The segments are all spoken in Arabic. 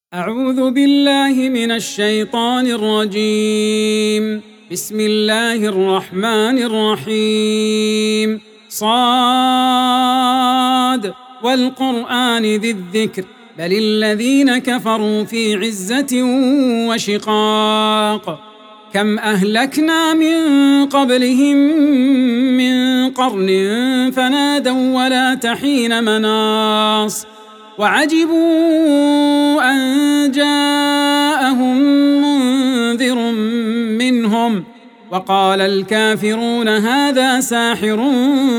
أعوذ بالله من الشيطان الرجيم. بسم الله الرحمن الرحيم. صاد والقرآن ذي الذكر بل الذين كفروا في عزة وشقاق. كم أهلكنا من قبلهم من قرن فنادوا ولا تحين مناص وعجبوا أن جاءهم منذر منهم وقال الكافرون هذا ساحر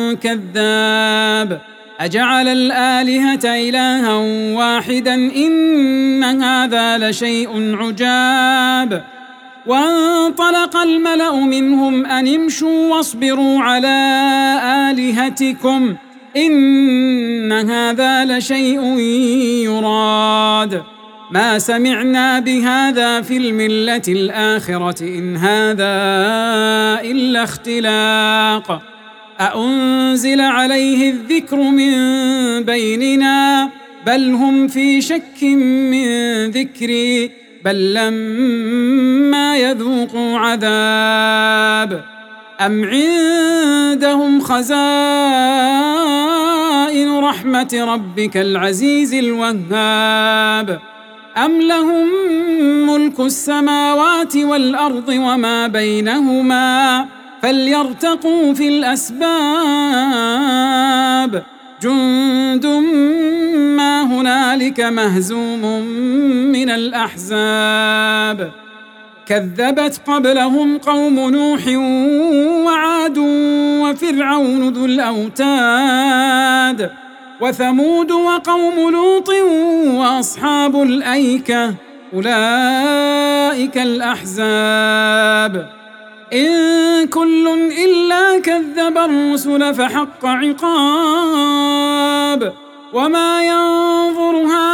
كذاب أجعل الآلهة إلها واحدا إن هذا لشيء عجاب. وانطلق الملأ منهم أن امشوا واصبروا على آلهتكم إن هذا لشيء يراد ما سمعنا بهذا في الملة الآخرة إن هذا إلا اختلاق أأنزل عليه الذكر من بيننا بل هم في شك من ذكري بل لما يذوقوا عذاب أم عندهم خزائن رحمة ربك العزيز الوهاب أم لهم ملك السماوات والأرض وما بينهما فليرتقوا في الأسباب جند ما هنالك مهزوم من الأحزاب كذبت قبلهم قوم نوح وعاد وفرعون ذو الأوتاد وثمود وقوم لوط وأصحاب الأيكة أولئك الأحزاب إن كل إلا كذب الرسل فحق عقاب وما ينظر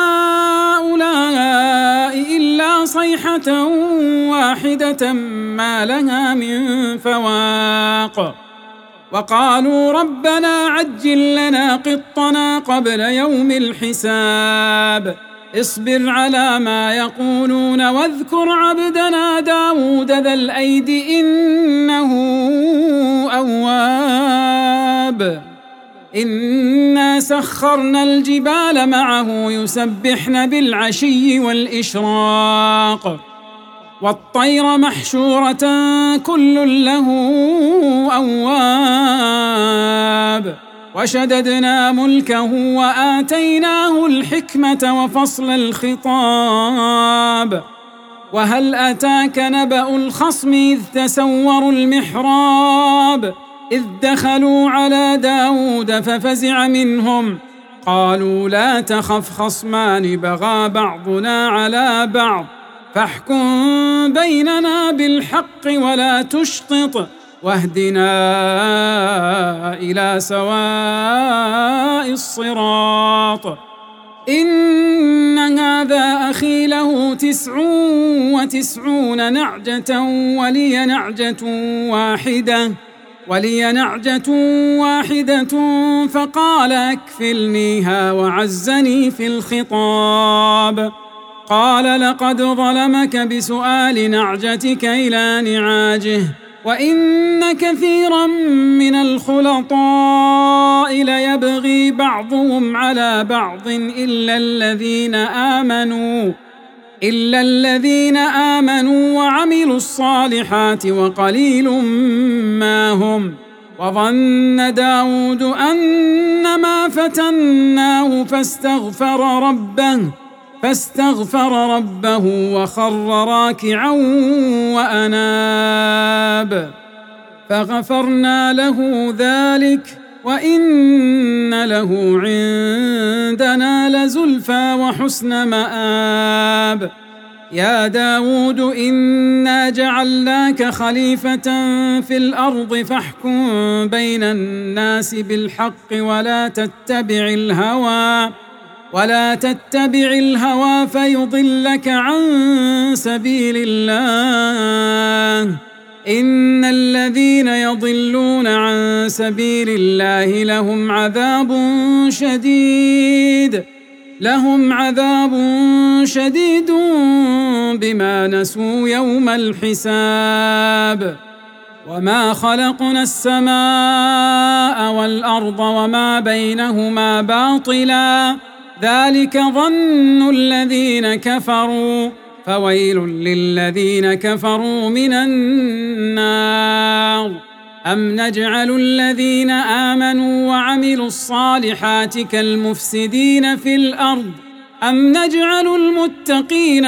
هؤلاء إلا صيحة واحدة ما لها من فواق وقالوا ربنا عجل لنا قطنا قبل يوم الحساب اصبر على ما يقولون واذكر عبدنا داود ذا الأيد إنه أواب إنا سخرنا الجبال معه يسبحن بالعشي والإشراق والطير محشورة كل له أواب وشددنا ملكه وآتيناه الحكمة وفصل الخطاب وهل أتاك نبأ الخصم إذ تسوروا المحراب إذ دخلوا على داود ففزع منهم قالوا لا تخف خصمان بغى بعضنا على بعض فاحكم بيننا بالحق ولا تشطط واهدنا إلى سواء الصراط إن هذا أخي له 99 نعجة ولي نعجة واحدة فقال أكفلنيها وعزني في الخطاب قال لقد ظلمك بسؤال نعجتك إلى نعاجه وإن كثيرا من الخلطاء ليبغي بعضهم على بعض إلا الذين آمنوا وعملوا الصالحات وقليل ما هم وظن داود أنما فتناه فاستغفر ربه وخر راكعا وأناب فغفرنا له ذلك وإن له عندنا لزلفى وحسن مآب يا داود إنا جعلناك خليفة في الأرض فاحكم بين الناس بالحق ولا تتبع الهوى فيضلك عن سبيل الله إن الذين يضلون عن سبيل الله لهم عذاب شديد لهم عذاب شديد بما نسوا يوم الحساب وما خلقنا السماء والأرض وما بينهما باطلا ذلك ظن الذين كفروا فويل للذين كفروا من النار أم نجعل الذين آمنوا وعملوا الصالحات كالمفسدين في الأرض أم نجعل المتقين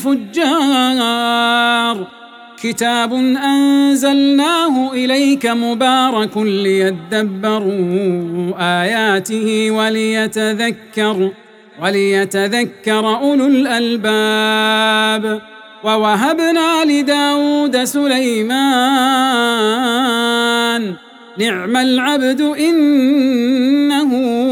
كالفجار كتاب أنزلناه إليك مبارك ليدبروا آياته وليتذكر أولو الألباب ووهبنا لداود سليمان نعم العبد إنه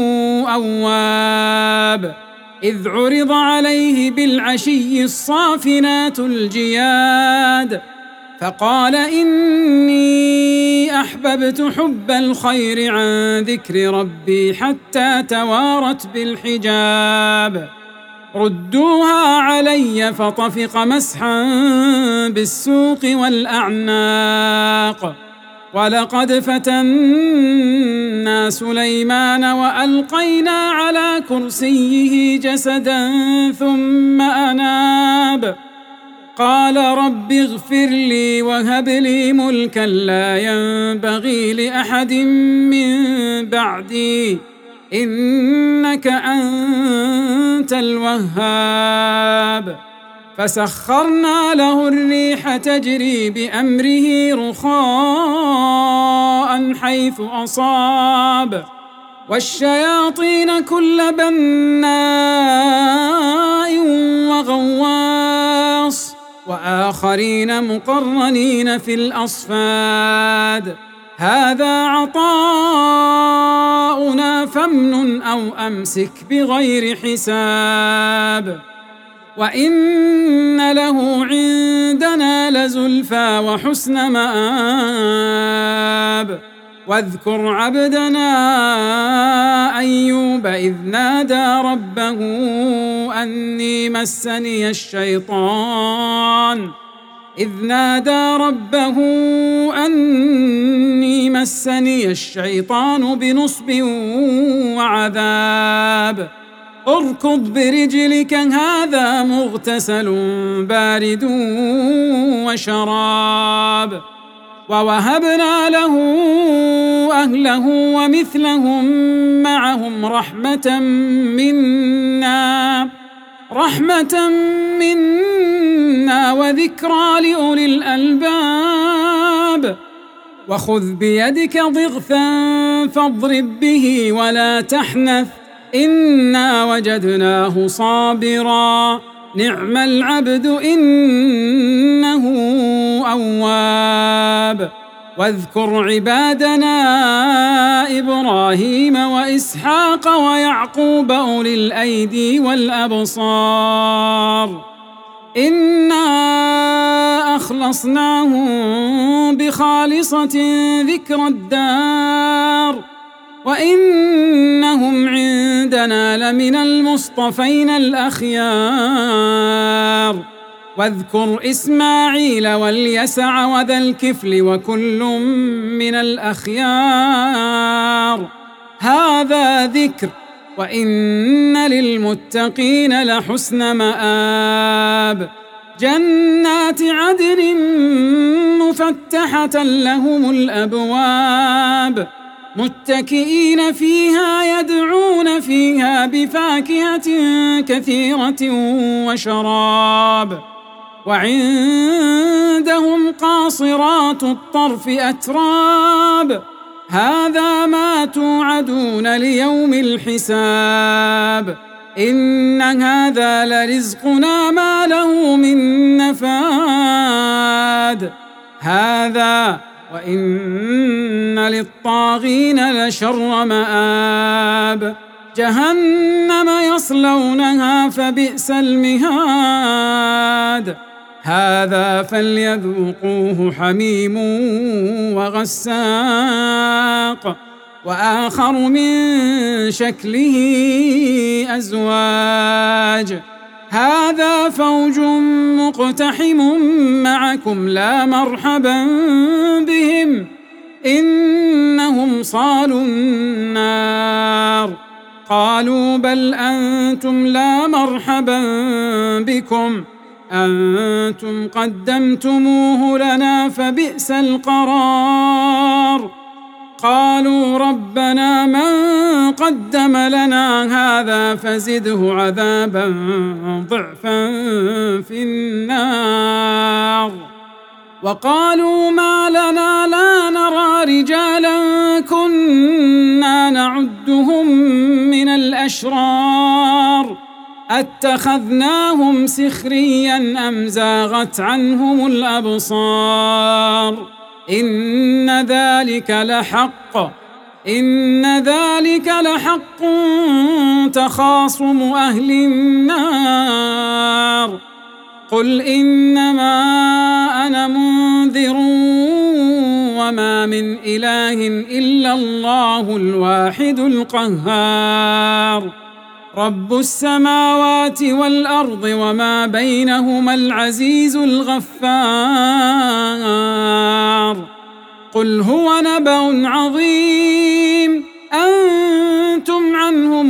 أواب إذ عرض عليه بالعشي الصافنات الجياد فقال إني أحببت حب الخير عن ذكر ربي حتى توارت بالحجاب ردوها علي فطفق مسحا بالسوق والأعناق ولقد فتنا سليمان وألقينا على كرسيه جسدا ثم أناب قال رب اغفر لي وهب لي ملكا لا ينبغي لأحد من بعدي إنك أنت الوهاب فسخرنا له الريح تجري بأمره رخاء حيث أصاب والشياطين كل بناء وغواص وآخرين مقرنين في الأصفاد هذا عطاؤنا فامنن أو أمسك بغير حساب وإن له عندنا لزلفى وحسن مآب واذكر عبدنا أيوب إذ نادى ربه أني مسني الشيطان بنصب وعذاب اركض برجلك هذا مغتسل بارد وشراب ووهبنا له أهله ومثلهم معهم رحمة منا وذكرى لأولي الألباب وخذ بيدك ضغثا فاضرب به ولا تحنث إنا وجدناه صابرا نعم العبد إنه أواب واذكر عبادنا إبراهيم وإسحاق ويعقوب أولي الأيدي والأبصار إنا أخلصناهم بخالصة ذكر الدار وإنهم عندنا لمن المصطفين الأخيار واذكر إسماعيل واليسع وذا الكفل وكل من الأخيار هذا ذكر وإن للمتقين لحسن مآب جنات عدن مفتحة لهم الأبواب متكئين فيها يدعون فيها بفاكهة كثيرة وشراب وعندهم قاصرات الطرف أتراب هذا ما توعدون ليوم الحساب إن هذا لرزقنا ما له من نفاد هذا وإن للطاغين لشر مآب جهنم يصلونها فبئس المهاد هذا فليذوقوه حميم وغساق وآخر من شكله أزواج هذا فوج مقتحم معكم لا مرحبا بهم إنهم صالوا النار قالوا بل أنتم لا مرحبا بكم أنتم قدمتموه لنا فبئس القرار قالوا ربنا من قدم لنا هذا فزده عذابا ضعفا في النار وقالوا ما لنا لا نرى رجالا كنا نعدهم من الأشرار أتخذناهم سخريا أم زاغت عنهم الأبصار إن ذلك لحق تخاصم أهل النار قل إنما أنا منذر وما من إله إلا الله الواحد القهار رب السماوات والأرض وما بينهما العزيز الغفار قل هو نبأ عظيم أنتم عنه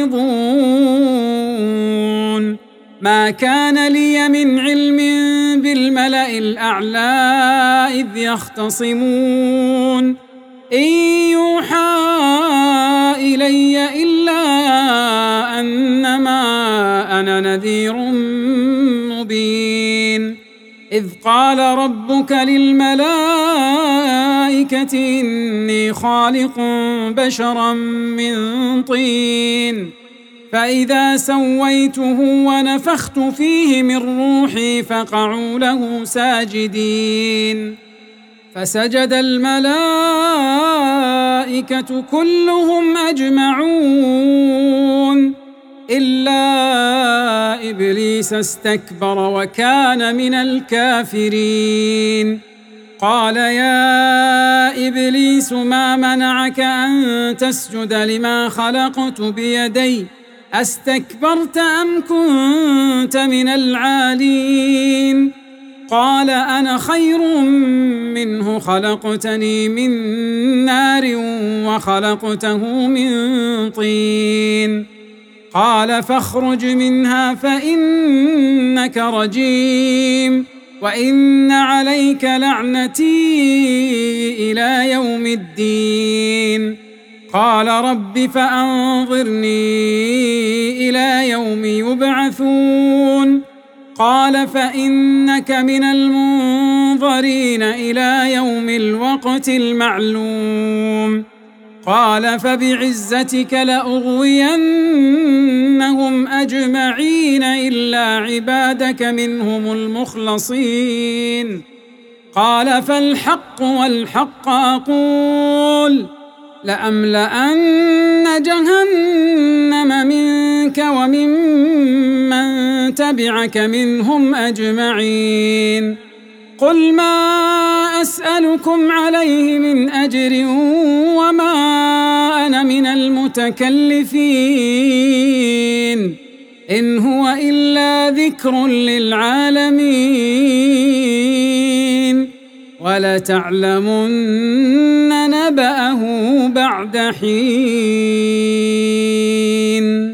معرضون ما كان لي من علم بالملأ الأعلى إذ يختصمون إن يوحى إلي إلا أنما أنا نذير مبين إذ قال ربك للملائكة إني خالق بشرا من طين فإذا سويته ونفخت فيه من روحي فقعوا له ساجدين فسجد الملائكة كلهم أجمعون إلا إبليس استكبر وكان من الكافرين قال يا إبليس ما منعك أن تسجد لما خلقت بيدي أستكبرت أم كنت من العالين قال أنا خير منه خلقتني من نار وخلقته من طين قال فاخرج منها فإنك رجيم وإن عليك لعنتي إلى يوم الدين قال رب فأنظرني إلى يوم يبعثون قال فإنك من المنظرين إلى يوم الوقت المعلوم قال فبعزتك لأغوينهم أجمعين إلا عبادك منهم المخلصين قال فالحق والحق أقول لأملأن جهنم منك وممن تبعك منهم أجمعين قل ما أسألكم عليه من أجر وما أنا من المتكلفين إن هو إلا ذكر للعالمين ولتعلمن نبأه بعد حين